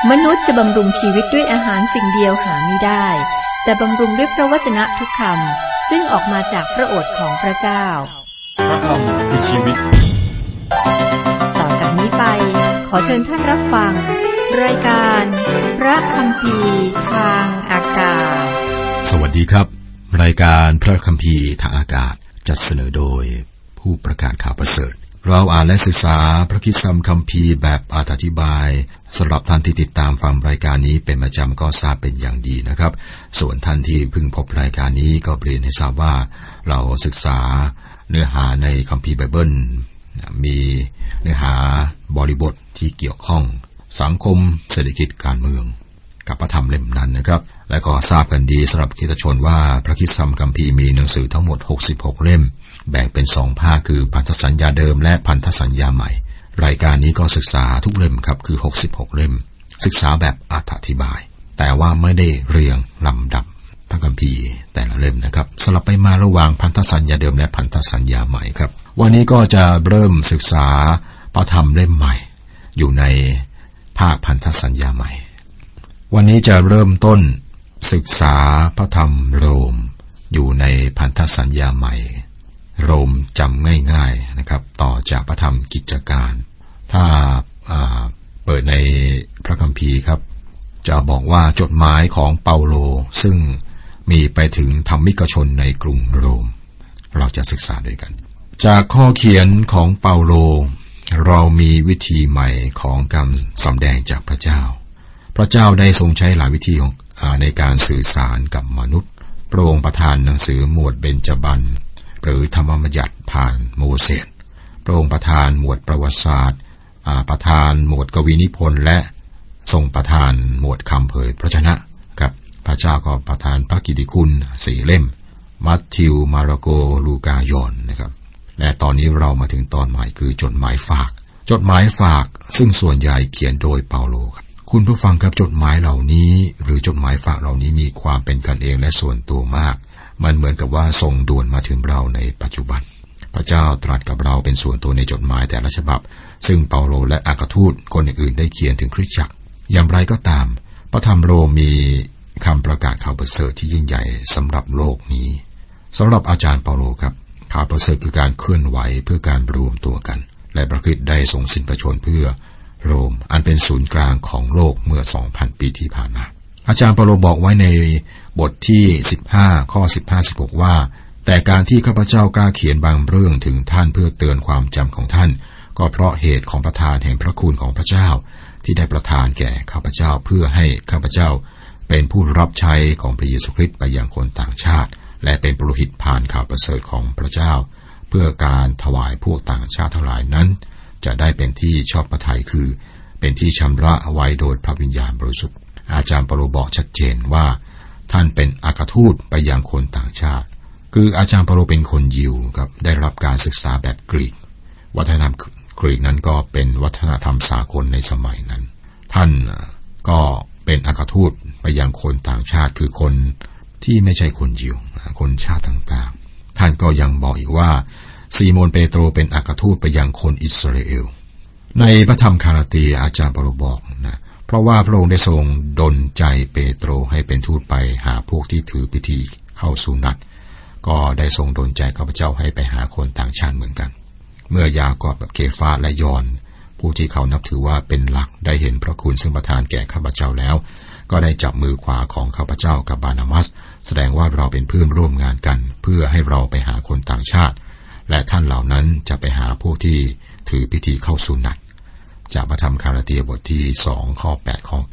มนุษย์จะบำรุงชีวิตด้วยอาหารสิ่งเดียวหาไม่ได้แต่บำรุงด้วยพระวจนะทุกคำซึ่งออกมาจากพระโอษฐ์ของพระเจ้าพระคำคือชีวิตต่อจากนี้ไปขอเชิญท่านรับฟังรายการพระคัมภีร์ทางอากาศสวัสดีครับรายการพระคัมภีร์ทางอากาศจัดเสนอโดยผู้ประกาศข่าวประเสริฐเราอ่านและศึกษาพระคัมภีร์แบบอธิบายสำหรับท่านที่ติดตามฟังรายการนี้เป็นประจำก็ทราบเป็นอย่างดีนะครับส่วนท่านที่เพิ่งพบรายการนี้ก็เรียนให้ทราบว่าเราศึกษาเนื้อหาในคัมภีร์ไบเบิลมีเนื้อหาบริบทที่เกี่ยวข้องสังคมเศรษฐกิจการเมืองกับพระธรรมเล่มนั้นนะครับและก็ทราบกันดีสำหรับคริสตชนว่าพระคัมภีร์มีหนังสือทั้งหมด66เล่มแบ่งเป็น2ภาคคือพันธสัญญาเดิมและพันธสัญญาใหม่รายการนี้ก็ศึกษาทุกเล่มครับคือ66เล่มศึกษาแบบอธิบายแต่ว่าไม่ได้เรียงลำดับพระคัมภีร์แต่ละเล่มนะครับสลับไปมาระหว่างพันธสัญญาเดิมและพันธสัญญาใหม่ครับวันนี้ก็จะเริ่มศึกษาพระธรรมเล่มใหม่อยู่ในภาคพันธสัญญาใหม่วันนี้จะเริ่มต้นศึกษาพระธรรมโรมอยู่ในพันธสัญญาใหม่โรมจำง่ายๆนะครับต่อจากพระธรรมกิจการถ้าเปิดในพระคัมภีร์ครับจะบอกว่าจดหมายของเปาโลซึ่งมีไปถึงธรรมิกชนในกรุงโรมเราจะศึกษาด้วยกันจากข้อเขียนของเปาโลเรามีวิธีใหม่ของการสำแดงจากพระเจ้าพระเจ้าได้ทรงใช้หลายวิธีในการสื่อสารกับมนุษย์พระองค์ประทานหนังสือหมวดเบญจบรรณหรือธรรมบัญญัติผ่านโมเสสพระองค์ประทานหมวดประวัติศาสตร์ประทานหมวดกวีนิพนธ์และทรงประทานหมวดคำเผยพระชนะครับพระเจ้าก็ประทานพระกิตติคุณ4เล่มมัทธิวมาระโกลูกายอนนะครับและตอนนี้เรามาถึงตอนใหม่คือจดหมายฝากซึ่งส่วนใหญ่เขียนโดยเปาโลครับคุณผู้ฟังครับจดหมายเหล่านี้หรือจดหมายฝากเหล่านี้มีความเป็นกันเองและส่วนตัวมากมันเหมือนกับว่าส่งด่วนมาถึงเราในปัจจุบันพระเจ้าตรัสกับเราเป็นส่วนตัวในจดหมายแต่ละฉบับซึ่งเปาโลและอัครทูตคนอื่นๆได้เขียนถึงคริสตจักรอย่างไรก็ตามพระธรรมโรมมีคำประกาศข่าวประเสริฐที่ยิ่งใหญ่สำหรับโลกนี้สำหรับอาจารย์เปาโลครับข่าวประเสริฐคือการเคลื่อนไหวเพื่อการรวมตัวกันและพระคริสต์ได้ทรงสิ้นพระชนม์เพื่อโรมอันเป็นศูนย์กลางของโลกเมื่อ 2,000 ปีที่ผ่านมาอาจารย์เปาโลบอกไว้ในบทที่15ข้อ 15-16 ว่าแต่การที่ข้าพเจ้ากล้าเขียนบางเรื่องถึงท่านเพื่อเตือนความจำของท่านก็เพราะเหตุของประทานแห่งพระคุณของพระเจ้าที่ได้ประทานแก่ข้าพเจ้าเพื่อให้ข้าพเจ้าเป็นผู้รับใช้ของพระเยซูคริสต์ไปยังคนต่างชาติและเป็นปุโรหิตผ่านข่าวประเสริฐของพระเจ้าเพื่อการถวายพวกต่างชาติทั้งหลายนั้นจะได้เป็นที่ชอบพระทัยคือเป็นที่ชำระไว้โดยพระวิญญาณบริสุทธิ์อาจารย์เปาโลบอกชัดเจนว่าท่านเป็นอัครทูตไปยังคนต่างชาติคืออาจารย์เปาโลเป็นคนยิวครับได้รับการศึกษาแบบกรีกวัฒนธรรมกรีกนั้นก็เป็นวัฒนธรรมสากลในสมัยนั้นท่านก็เป็นอัครทูตไปยังคนต่างชาติคือคนที่ไม่ใช่คนยิวคนชาติต่างๆท่านก็ยังบอกอีกว่าซีโมนเปโตรเป็นอัครทูตไปยังคนอิสราเอลในพระธรรมคาลาตีอาจารย์เปาโลบอกนะเพราะว่าพระองค์ได้ทรงดลใจเปโตรให้เป็นทูตไปหาพวกที่ถือพิธีเข้าสุนัตก็ได้ทรงดลใจข้าพเจ้าให้ไปหาคนต่างชาติเหมือนกันเมื่อยากอบกับเคฟาและยอนผู้ที่เขานับถือว่าเป็นหลักได้เห็นพระคุณซึ่งประทานแก่ข้าพเจ้าแล้วก็ได้จับมือขวาของข้าพเจ้ากับบานามัสแสดงว่าเราเป็นเพื่อนร่วมงานกันเพื่อให้เราไปหาคนต่างชาติและท่านเหล่านั้นจะไปหาพวกที่ถือพิธีเข้าสุนัตจากพระธรรมคาลาตีบทที่2ข้อ8ข้อ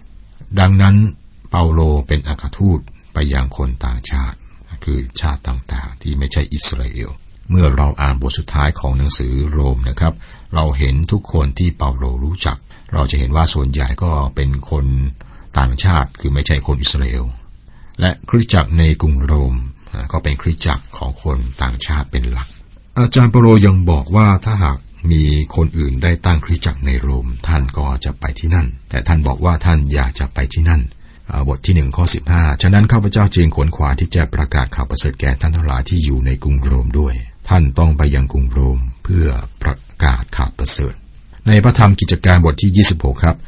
9ดังนั้นเปาโลเป็นอัครทูตไปยังคนต่างชาติคือชาติต่างๆที่ไม่ใช่อิสราเอลเมื่อเราอ่านบทสุดท้ายของหนังสือโรมนะครับเราเห็นทุกคนที่เปาโลรู้จักเราจะเห็นว่าส่วนใหญ่ก็เป็นคนต่างชาติคือไม่ใช่คนอิสราเอลและคริสตจักรในกรุงโรมก็เป็นคริสตจักรของคนต่างชาติเป็นหลักอาจารย์เปาโลยังบอกว่าถ้าหากมีคนอื่นได้ตั้งคริสตจักรในโรมท่านก็จะไปที่นั่นแต่ท่านบอกว่าท่านอยากจะไปที่นั่นบทที่1ข้อ15ฉะนั้นข้าพเจ้าจึงขวนขวายที่จะประกาศข่าวประเสริฐแก่ท่านทั้งหลายที่อยู่ในกรุงโรมด้วยท่านต้องไปยังกรุงโรมเพื่อประกาศข่าวประเสริฐในพระธรรมกิจการบทที่26ครับ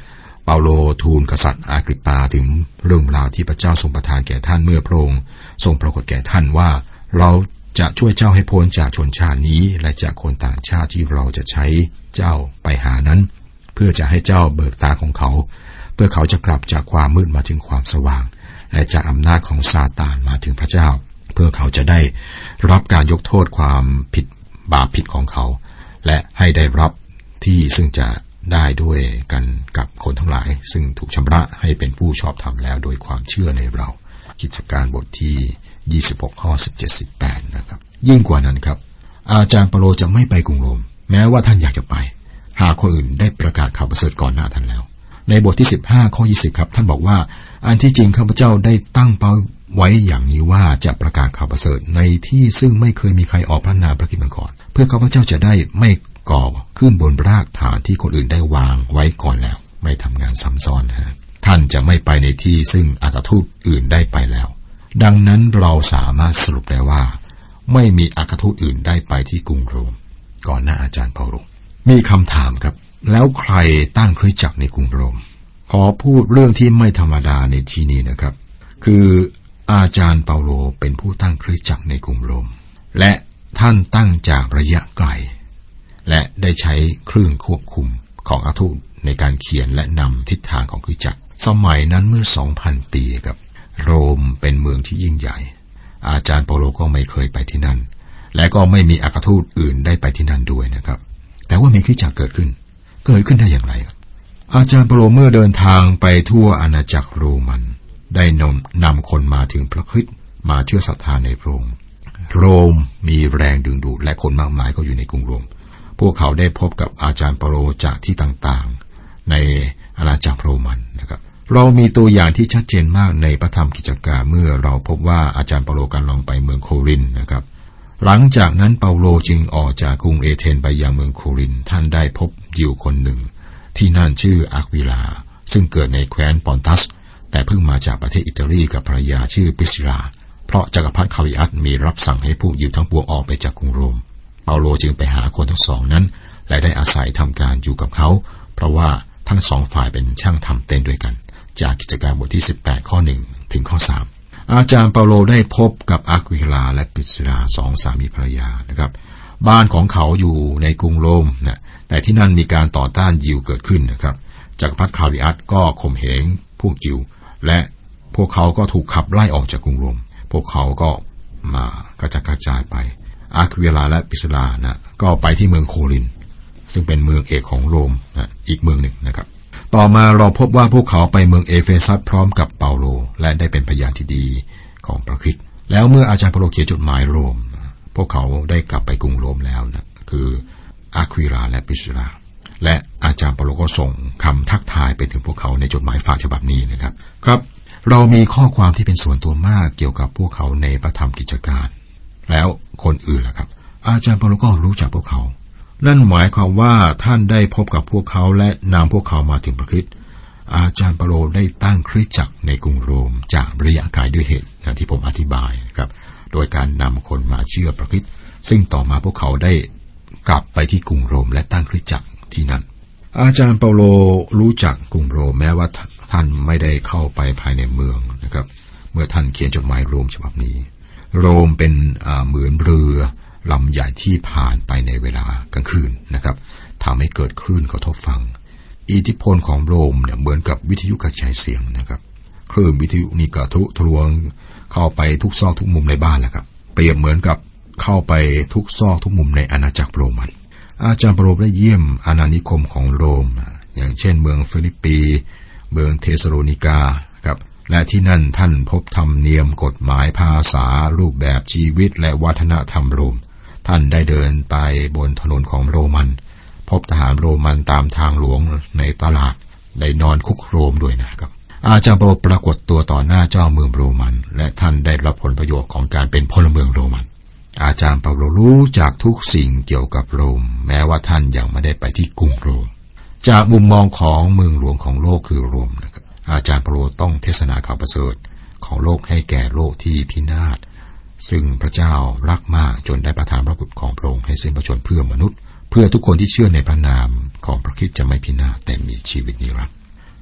เปาโลทูลกษัตริย์อากริปปาถึงเรื่องราวที่พระเจ้าทรงประทานแก่ท่านเมื่อพระองค์ทรงปรากฏแก่ท่านว่าเราจะช่วยเจ้าให้พ้นจากชนชาตินี้และจากคนต่างชาติที่เราจะใช้เจ้าไปหานั้นเพื่อจะให้เจ้าเบิกตาของเขาเพื่อเขาจะกลับจากความมืดมาถึงความสว่างและจากอำนาจของซาตานมาถึงพระเจ้าเพื่อเขาจะได้รับการยกโทษความผิดบาปผิดของเขาและให้ได้รับที่ซึ่งจะได้ด้วยกันกับคนทั้งหลายซึ่งถูกชำระให้เป็นผู้ชอบธรรมแล้วโดยความเชื่อในเรากิจการบทที่26ข้อ 17-18 นะครับยิ่งกว่านั้นครับอาจารย์เปาโลจะไม่ไปกรุงโรมแม้ว่าท่านอยากจะไปหากคนอื่นได้ประกาศข่าวประเสริฐก่อนหน้าท่านแล้วในบทที่15ข้อ20ครับท่านบอกว่าอันที่จริงข้าพเจ้าได้ตั้งเป้าไว้อย่างนี้ว่าจะประกาศข่าวประเสริฐในที่ซึ่งไม่เคยมีใครออกพระนามพระคริสต์มาก่อนเพื่อข้าพเจ้าจะได้ไม่ก่อขึ้นบนรากฐานที่คนอื่นได้วางไว้ก่อนแล้วไม่ทำงานซ้ำซ้อนท่านจะไม่ไปในที่ซึ่งอัครทูตอื่นได้ไปแล้วดังนั้นเราสามารถสรุปได้ว่าไม่มีอัครทูตอื่นได้ไปที่กรุงโรมก่อนหน้าอาจารย์เปาโลมีคำถามครับแล้วใครตั้งคริสตจักรในกรุงโรมขอพูดเรื่องที่ไม่ธรรมดาในที่นี้นะครับคืออาจารย์เปาโลเป็นผู้ตั้งคริสตจักรในกรุงโรมและท่านตั้งจากระยะไกลและได้ใช้เครื่องควบคุมของอัครทูตในการเขียนและนำทิศทางของคริสตจักรสมัยนั้นเมื่อ 2,000 ปีครับโรมเป็นเมืองที่ยิ่งใหญ่อาจารย์เปาโลก็ไม่เคยไปที่นั่นและก็ไม่มีอัครทูตอื่นได้ไปที่นั่นด้วยนะครับแต่ว่ามีคริสตจักรเกิดขึ้นได้อย่างไรครับอาจารย์เปาโลเมื่อเดินทางไปทั่วอาณาจักรโรมันได้นำคนมาถึงพระคริสต์มาเชื่อศรัทธาในพระองค์โรมมีแรงดึงดูดและคนมากมายก็อยู่ในกรุงโรมพวกเขาได้พบกับอาจารย์เปาโลจากที่ต่างๆในอาณาจักรโรมันนะครับเรามีตัวอย่างที่ชัดเจนมากในพระธรรมกิจการเมื่อเราพบว่าอาจารย์เปาโลกำลังไปเมืองโครินธ์นะครับหลังจากนั้นเปาโลจึงออกจากกรุงเอเธนไปยังเมืองโครินธ์ท่านได้พบยิวคนหนึ่งที่นั่นชื่ออาควิลาซึ่งเกิดในแคว้นปอนตัสแต่เพิ่งมาจากประเทศอิตาลีกับภรรยาชื่อปริสซิลาเพราะจักรพรรดิคาลิอัสมีรับสั่งให้พวกยิวทั้งปวงออกไปจากกรุงโรมเปาโลจึงไปหาคนทั้งสองนั้นและได้อาศัยทำการอยู่กับเขาเพราะว่าทั้งสองฝ่ายเป็นช่างทำเต็นท์ด้วยกันจากกิจการบทที่18ข้อ1ถึงข้อ3อาจารย์เปาโลได้พบกับอาควิลาและปริสซิลาสองสามีภรรยานะครับบ้านของเขาอยู่ในกรุงโรมนะแต่ที่นั่นมีการต่อต้านยิวเกิดขึ้นนะครับจักรพรรดิคลาวดิอัสก็ข่มเหงพวกยิวและพวกเขาก็ถูกขับไล่ออกจากกรุงโรมพวกเขาก็มากระจายไปอาควิลาและปริสซิลานะก็ไปที่เมืองโครินธ์ซึ่งเป็นเมืองเอกของโรมนะอีกเมืองหนึ่งนะครับต่อมาเราพบว่าพวกเขาไปเมืองเอเฟซัสพร้อมกับเปาโลและได้เป็นพยานที่ดีของพระคริสต์แล้วเมื่ออาจารย์เปาโลเขียนจดหมายโรมพวกเขาได้กลับไปกรุงโรมแล้วนะคืออาควิลาและปริสซิลาและอาจารย์เปาโลก็ส่งคำทักทายไปถึงพวกเขาในจดหมายฝากฉบับนี้นะครับครับเรามีข้อความที่เป็นส่วนตัวมากเกี่ยวกับพวกเขาในพระธรรมกิจการแล้วคนอื่นล่ะครับอาจารย์เปาโลก็รู้จักพวกเขานั่นหมายความว่าท่านได้พบกับพวกเขาและนำพวกเขามาถึงพระคริสต์อาจารย์เปาโลได้ตั้งคริสตจักรในกรุงโรมจากระยะไกลด้วยเหตุที่ผมอธิบายครับโดยการนำคนมาเชื่อพระคริสต์ซึ่งต่อมาพวกเขาได้กลับไปที่กรุงโรมและตั้งคริสตจักรที่นั่นอาจารย์เปาโลรู้จักกรุงโรมแม้ว่าท่านไม่ได้เข้าไปภายในเมืองนะครับเมื่อท่านเขียนจดหมายโรมฉบับนี้โรมเป็นเหมือนเรือลำใหญ่ที่ผ่านไปในเวลากลางคืนนะครับทำให้เกิดคลื่นกระทบฟังอิทธิพลของโรมเนี่ยเหมือนกับวิทยุกระจายเสียงนะครับคลื่นวิทยุนี่ก็ทะลวงเข้าไปทุกซอกทุกมุมในบ้านแหละครับเปรียบเหมือนกับเข้าไปทุกซอกทุกมุมในอาณาจักรโรมันอาจารย์เปาโลได้เยี่ยมอาณานิคมของโรมอย่างเช่นเมืองฟิลิปปีเมืองเทสโลนิกาครับและที่นั่นท่านพบธรรมเนียมกฎหมายภาษารูปแบบชีวิตและวัฒนธรรมโรมท่านได้เดินไปบนถนนของโรมันพบทหารโรมันตามทางหลวงในตลาดได้นอนคุกโรมด้วยนะครับอาจารย์เปาโลปรากฏตัวต่อหน้าเจ้าเมืองโรมันและท่านได้รับผลประโยชน์ของการเป็นพลเมืองโรมันอาจารย์เปาโลรู้จากทุกสิ่งเกี่ยวกับโรมแม้ว่าท่านยังไม่ได้ไปที่กรุงโรมจากมุมมองของเมืองหลวงของโลกคือโรมนะครับอาจารย์เปาโลต้องเทศนาข่าวประเสริฐของโลกให้แก่โลกที่พินาศซึ่งพระเจ้ารักมากจนได้ประทานพระบุตรของพระองค์ให้สิ้นพระชนม์เพื่อมนุษย์เพื่อทุกคนที่เชื่อในพระนามของพระคริสต์จะไม่พินาศแต่มีชีวิตนิรันดร์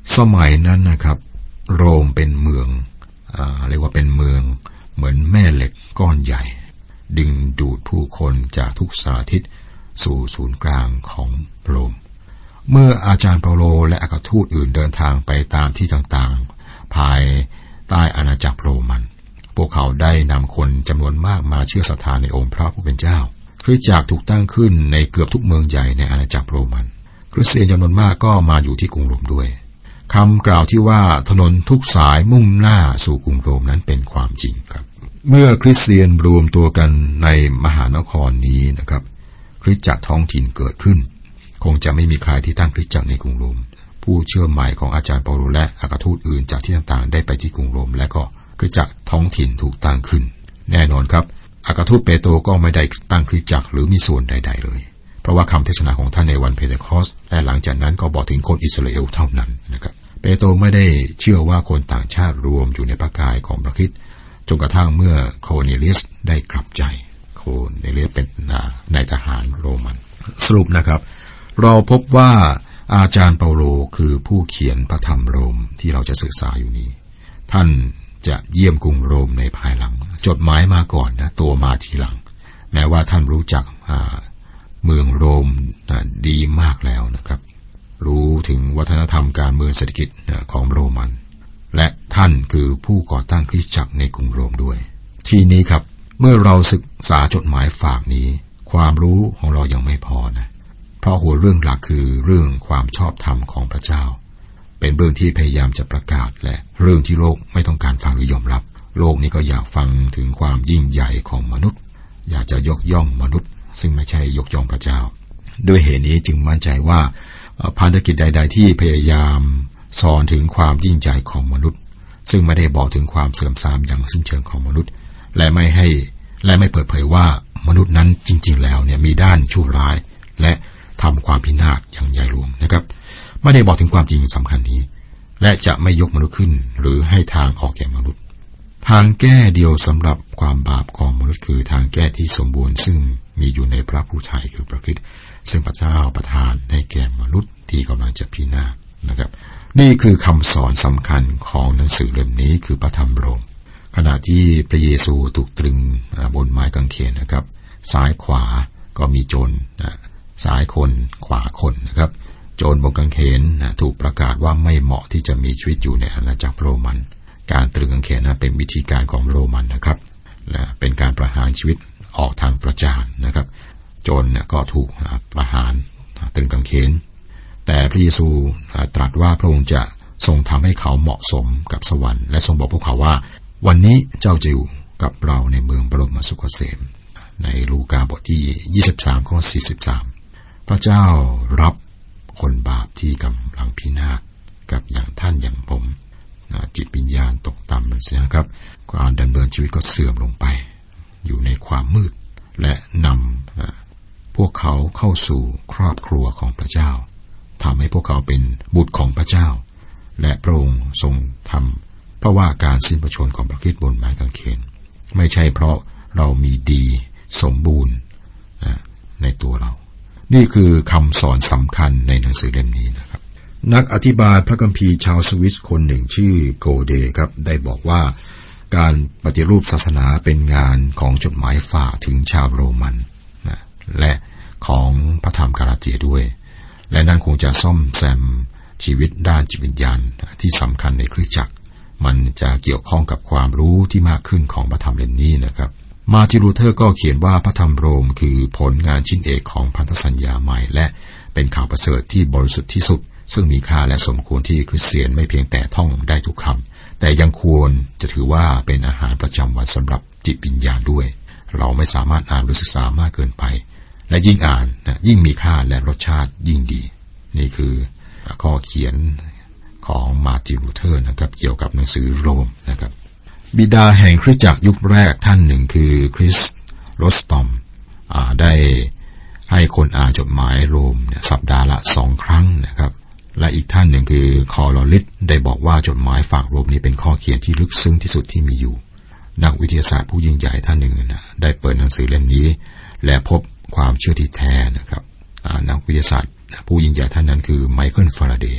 สมัยนั้นนะครับโรมเป็นเมืองเรียกว่าเป็นเมืองเหมือนแม่เหล็กก้อนใหญ่ดึงดูดผู้คนจากทุกสารทิศสู่ศูนย์กลางของโรมเมื่ออาจารย์เปาโลและอัครทูตอื่นเดินทางไปตามที่ต่างๆภายใต้อาณาจักรโรมันพวกเขาได้นำคนจำนวนมากมาเชื่อศรัทธาในองค์พระผู้เป็นเจ้าคริสตจักรถูกตั้งขึ้นในเกือบทุกเมืองใหญ่ในอาณาจักรโรมันคริสเตียนจำนวนมากก็มาอยู่ที่กรุงโรมด้วยคำกล่าวที่ว่าถนนทุกสายมุ่งหน้าสู่กรุงโรมนั้นเป็นความจริงครับเมื่อคริสเตียนรวมตัวกันในมหานครนี้นะครับคริสตจักรท้องถิ่นเกิดขึ้นคงจะไม่มีใครที่ตั้งคริสตจักรในกรุงโรมผู้เชื่อใหม่ของอาจารย์เปาโลและอัครทูตอื่นจากที่ต่างๆได้ไปที่กรุงโรมและก็คริสตจักรท้องถิ่นถูกตั้งขึ้นแน่นอนครับอัครทูตเปโตรก็ไม่ได้ตั้งคริสตจักรหรือมีส่วนใดๆเลยเพราะว่าคำเทศนาของท่านในวันเพนเทคอสต์และหลังจากนั้นก็บอกถึงคนอิสราเอลเท่านั้นนะครับเปโตรไม่ได้เชื่อว่าคนต่างชาติรวมอยู่ในพระกายของพระคริสต์จนกระทั่งเมื่อโคเนเลียสได้กลับใจโคเนเลียสเป็นนายทหารโรมันสรุปนะครับเราพบว่าอาจารย์เปาโลคือผู้เขียนพระธรรมโรมที่เราจะศึกษาอยู่นี้ท่านจะเยี่ยมกรุงโรมในภายหลังจดหมายมาก่อนนะตัวมาทีหลังแม้ว่าท่านรู้จักเมืองโรมดีมากแล้วนะครับรู้ถึงวัฒนธรรมการเมืองเศรษฐกิจของโรมันและท่านคือผู้ก่อตั้งคริสตจักรในกรุงโรมด้วยทีนี้ครับเมื่อเราศึกษาจดหมายฝากนี้ความรู้ของเรายังไม่พอนะเพราะหัวเรื่องหลักคือเรื่องความชอบธรรมของพระเจ้าเป็นเรื่องที่พยายามจะประกาศและเรื่องที่โลกไม่ต้องการฟังหรือยอมรับโลกนี้ก็อยากฟังถึงความยิ่งใหญ่ของมนุษย์อยากจะยกย่องมนุษย์ซึ่งไม่ใช่ยกย่องพระเจ้าด้วยเหตุนี้จึงมั่นใจว่าพันธกิจใดๆที่พยายามสอนถึงความยิ่งใหญ่ของมนุษย์ซึ่งไม่ได้บอกถึงความเสื่อมทรามอย่างสิ้นเชิงของมนุษย์และไม่เปิดเผยว่ามนุษย์นั้นจริงๆแล้วเนี่ยมีด้านชั่วร้ายและทำความพินาศอย่างใหญ่หลวงนะครับไม่ได้บอกถึงความจริงสำคัญนี้และจะไม่ยกมนุษย์ขึ้นหรือให้ทางออกแก่มนุษย์ทางแก้เดียวสำหรับความบาปของมนุษย์คือทางแก้ที่สมบูรณ์ซึ่งมีอยู่ในพระผู้ไถ่คือพระคริสต์ซึ่งพระเจ้าประทานให้แก่มนุษย์ที่กำลังจะพินาศนะครับนี่คือคำสอนสำคัญของหนังสือเล่มนี้คือพระธรรมโรมขณะที่พระเยซูถูกตรึงบนไม้กางเขนนะครับซ้ายขวาก็มีโจรซ้ายคนขวาคนนะครับโจรบนกางเขนถูกประกาศว่าไม่เหมาะที่จะมีชีวิตอยู่ในอาณาจักรโรมันการตรึงกางเขนเป็นวิธีการของโรมันนะครับและเป็นการประหารชีวิตออกทางประจานนะครับโจรก็ถูกประหารตรึงกางเขนแต่พระเยซูตรัสว่าพระองค์จะทรงทำให้เขาเหมาะสมกับสวรรค์และทรงบอกพวกเขาว่าวันนี้เจ้าจะอยู่กับเราในเมืองบรมสุขเกษมในลูกาบทที่23ข้อ43พระเจ้ารับคนบาปที่กำลังพินาศกับอย่างท่านอย่างผมจิตวิญญาณตกต่ำนะครับการดำเนินชีวิตก็เสื่อมลงไปอยู่ในความมืดและนำพวกเขาเข้าสู่ครอบครัวของพระเจ้าทำให้พวกเขาเป็นบุตรของพระเจ้าและพระองค์ทรงทำเพราะว่าการสิ้นพระชนม์ของพระคริสต์บนไม้กางเขนไม่ใช่เพราะเรามีดีสมบูรณ์ในตัวเรานี่คือคำสอนสำคัญในหนังสือเล่มนี้นะครับนักอธิบายพระคัมภีร์ชาวสวิสคนหนึ่งชื่อโกเดครับได้บอกว่าการปฏิรูปศาสนาเป็นงานของจดหมายฝากถึงชาวโรมันและของพระธรรมกาลาเทียด้วยและนั่นคงจะซ่อมแซมชีวิตด้านจิตวิญญาณที่สำคัญในคริสตจักรมันจะเกี่ยวข้องกับความรู้ที่มากขึ้นของพระธรรมเล่มนี้นะครับมาร์ติน ลูเทอร์ก็เขียนว่าพระธรรมโรมคือผลงานชิ้นเอกของพันธสัญญาใหม่และเป็นข่าวประเสริฐที่บริสุทธิ์ที่สุดซึ่งมีค่าและสมควรที่คริสเตียนไม่เพียงแต่ท่องได้ทุกคำแต่ยังควรจะถือว่าเป็นอาหารประจำวันสำหรับจิตวิญญาณด้วยเราไม่สามารถอ่านหรือศึกษามากเกินไปและยิ่งอ่านยิ่งมีค่าและรสชาติยิ่งดีนี่คือข้อเขียนของมาร์ติน ลูเทอร์นะครับเกี่ยวกับหนังสือโรมนะครับบิดาแห่งคริสตจักรยุคแรกท่านหนึ่งคือคริสโรสตอมได้ให้คนอ่านจดหมายโรมสัปดาห์ละ2 ครั้งนะครับและอีกท่านหนึ่งคือคอลอริสได้บอกว่าจดหมายฝากโรมนี้เป็นข้อเขียนที่ลึกซึ้งที่สุดที่มีอยู่นักวิทยาศาสตร์ผู้ยิ่งใหญ่ท่านหนึ่งได้เปิดหนังสือเล่มนี้และพบความเชื่อที่แท้นะครับนักวิทยาศาสตร์ผู้ยิ่งใหญ่ท่านนั้นคือไมเคิล ฟาราเดย์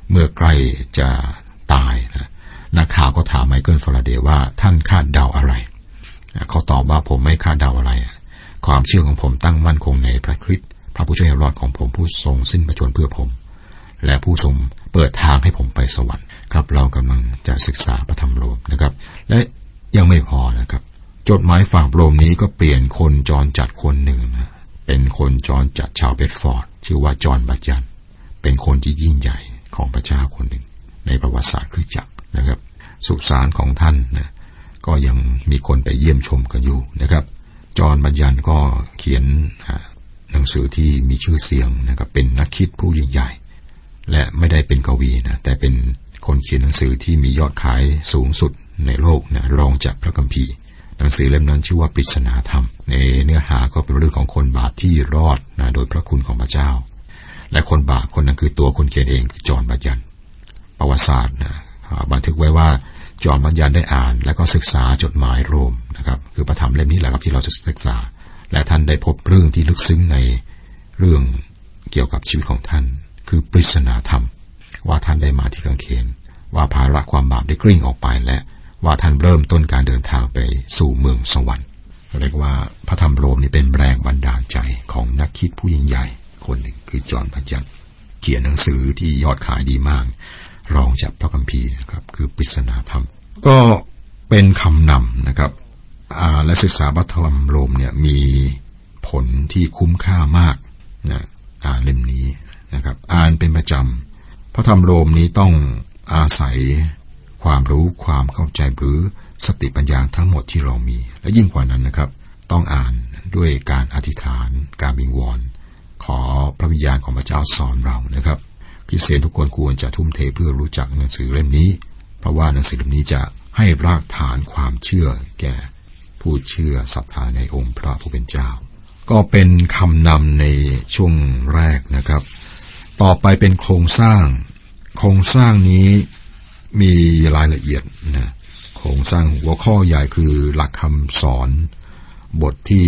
เมื่อใกล้จะตายนะนักข่าวก็ถามไมเคิล ฟาราเดย์ว่าท่านคาดเดาอะไรเขาตอบว่าผมไม่คาดเดาอะไรความเชื่อของผมตั้งมั่นคงในพระคริสต์พระผู้ช่วยให้รอดของผมผู้ทรงสิ้นพระชนม์เพื่อผมและผู้ทรงเปิดทางให้ผมไปสวรรค์ครับเรากำลังจะศึกษาพระธรรมโรมนะครับและยังไม่พอนะครับจดหมายฝากโรมนี้ก็เปลี่ยนคนจรจัดคนหนึ่งนะเป็นคนจรจัดชาวเบดฟอร์ดชื่อว่าจอห์น บัดยันเป็นคนที่ยิ่งใหญ่ของพระเจ้าคนหนึ่งในประวัติศาสตร์คริสตจักรนะครับสุสานของท่านนะก็ยังมีคนไปเยี่ยมชมกันอยู่นะครับจอห์น บัดยันก็เขียนหนังสือที่มีชื่อเสียงนะครับเป็นนักคิดผู้ยิ่งใหญ่และไม่ได้เป็นกวีนะแต่เป็นคนเขียนหนังสือที่มียอดขายสูงสุดในโลกนะรองจากพระคัมภีร์หนังสือเล่มนั้นชื่อว่าปริศนาธรรมในเนื้อหาก็เป็นเรื่องของคนบาปที่รอดนะโดยพระคุณของพระเจ้าและคนบาปคนนั้นคือตัวคนเขียนเองคือจอห์น บัดยันประวัติศาสตร์นะบันทึกไว้ว่าจอห์น บัดยันได้อ่านและก็ศึกษาจดหมายโรมนะครับคือพระธรรมเล่มนี้แหละครับที่เราจะศึกษาและท่านได้พบเรื่องที่ลึกซึ้งในเรื่องเกี่ยวกับชีวิตของท่านคือปริศนาธรรมว่าท่านได้มาที่กางเขนว่าภาระความบาปได้กลิ้งออกไปและว่าท่านเริ่มต้นการเดินทางไปสู่เมืองสวรรค์เรียกว่าพระธรรมโรมนี่เป็นแรงบันดาลใจของนักคิดผู้ยิ่งใหญ่คนหนึ่งคือจอห์น บัดยันเขียนหนังสือที่ยอดขายดีมากรองจากพระคัมภีร์นะครับคือปริศนาธรรมก็เป็นคำนำนะครับและศึกษาพระธรรมโรมเนี่ยมีผลที่คุ้มค่ามากนะเล่มนี้นะครับอ่านเป็นประจำพระธรรมโรมนี้ต้องอาศัยความรู้ความเข้าใจหรือสติปัญญาทั้งหมดที่เรามีและยิ่งกว่านั้นนะครับต้องอ่านด้วยการอธิษฐานการวิงวอนขอพระวิญญาณของพระเจ้าสอนเรานะครับคริสเตียนทุกคนควรจะทุ่มเทเพื่อรู้จักหนังสือเล่มนี้เพราะว่าหนังสือเล่มนี้จะให้รากฐานความเชื่อแก่ผู้เชื่อศรัทธาในองค์พระผู้เป็นเจ้าก็เป็นคำนำในช่วงแรกนะครับต่อไปเป็นโครงสร้างนี้มีรายละเอียดนะโครงสร้างหัวข้อใหญ่คือหลักคำสอนบทที่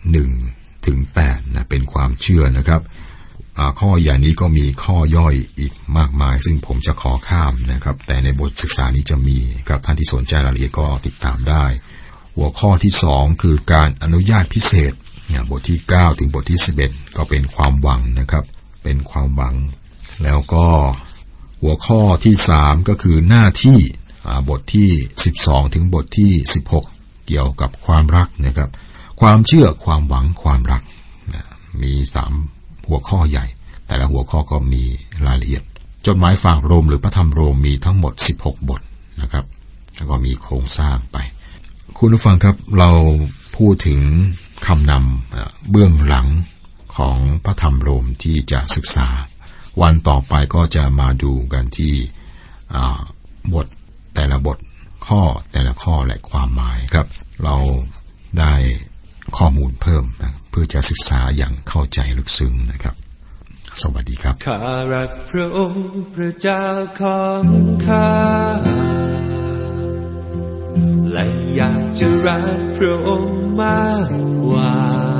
1ถึง8นะเป็นความเชื่อนะครับข้อใหญ่นี้ก็มีข้อย่อยอีกมากมายซึ่งผมจะขอข้ามนะครับแต่ในบทศึกษานี้จะมีครับท่านที่สนใจรายละเอียดก็ติดตามได้หัวข้อที่2คือการอนุญาตพิเศษบทที่9ถึงบทที่11ก็เป็นความหวังนะครับเป็นความหวังแล้วก็หัวข้อที่3ก็คือหน้าที่บทที่12ถึงบทที่16เกี่ยวกับความรักนะครับความเชื่อความหวังความรักมี3หัวข้อใหญ่แต่ละหัวข้อก็มีรายละเอียดจดหมายฝากโรมหรือพระธรรมโรมมีทั้งหมด16บทนะครับแล้วก็มีโครงสร้างไปคุณผู้ฟังครับเราพูดถึงคำนำเบื้องหลังของพระธรรมโรมที่จะศึกษาวันต่อไปก็จะมาดูกันที่บทแต่ละบทข้อแต่ละข้อและความหมายครับเราได้ข้อมูลเพิ่มนะเพื่อจะศึกษาอย่างเข้าใจลึกซึ้งนะครับสวัสดีครับข้ารักพระองค์พระเจ้าของข้าและอยากจะรักพระองค์มากกว่า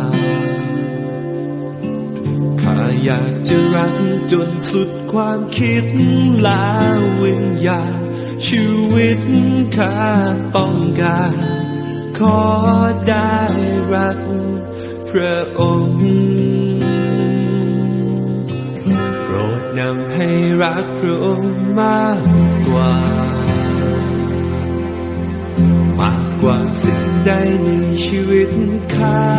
ข้าอยากจะรักจนสุดความคิดและวิญญาณชีวิตข้าต้องการขอได้รักพระองค์โปรดนำให้รักพระองค์มากกว่าสิ่งใดในชีวิตข้า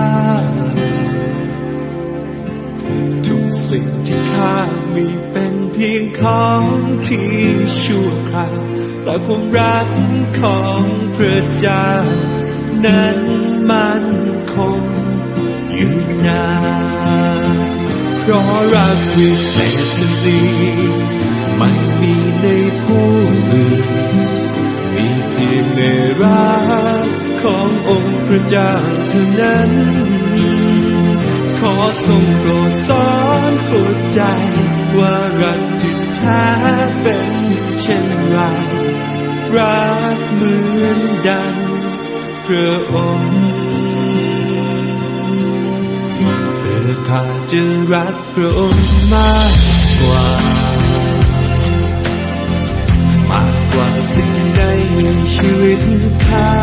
ทุกสิ่งที่ข้ามีเป็นเพียงของที่ชั่วคราวแต่ความรักของพระเจ้านั้นมันคงอยู่นานเพราะรักวิเศษนี้ไม่มีในผู้อื่นมีเพียงในรักขององค์พระเจ้าเท่านั้นขอทรงโปรดสอนเข้าใจว่ารักที่แท้เป็นเช่นไรรักเหมือนดังพระองค์เพื่อข้าจะรักพระองค์มากกว่าชีวิตข้า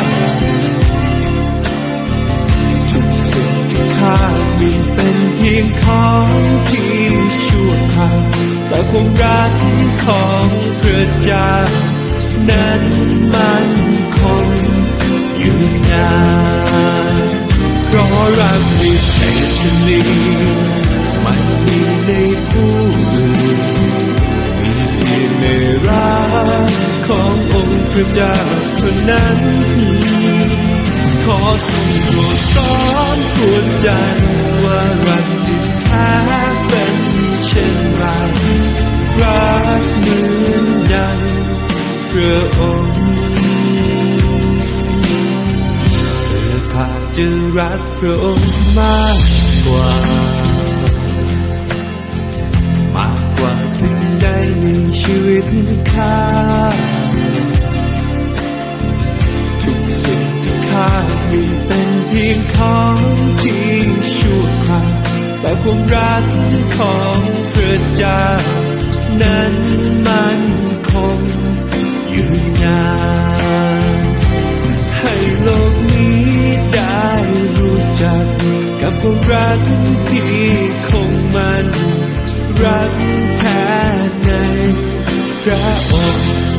ทุกสิ่งที่ข้ามีเป็นเพียงของที่ชั่วคราวแต่ความรักของพระเจ้านั้นมันคงอยู่นานเพราะรักพิเศษชนิดไม่มีในผู้อื่นมีเพียงในรักขององค์พระเจ้าเท่านั้นขอทรงโปรดสอนกวนใจว่ารักที่แท้เป็นเช่นไรรักเหมือนดังพระองค์เพื่อข้าจะรักพระองค์มากกว่าสิ่งใดในชีวิตข้าทุกสิ่งที่ข้ามีเป็นเพียงของที่ชั่วคราวแต่ความรักของพระเจ้านั้นมันคงอยู่นานให้โลกนี้ได้รู้จักกับความรักที่คงมันรักแท้ในพระองค์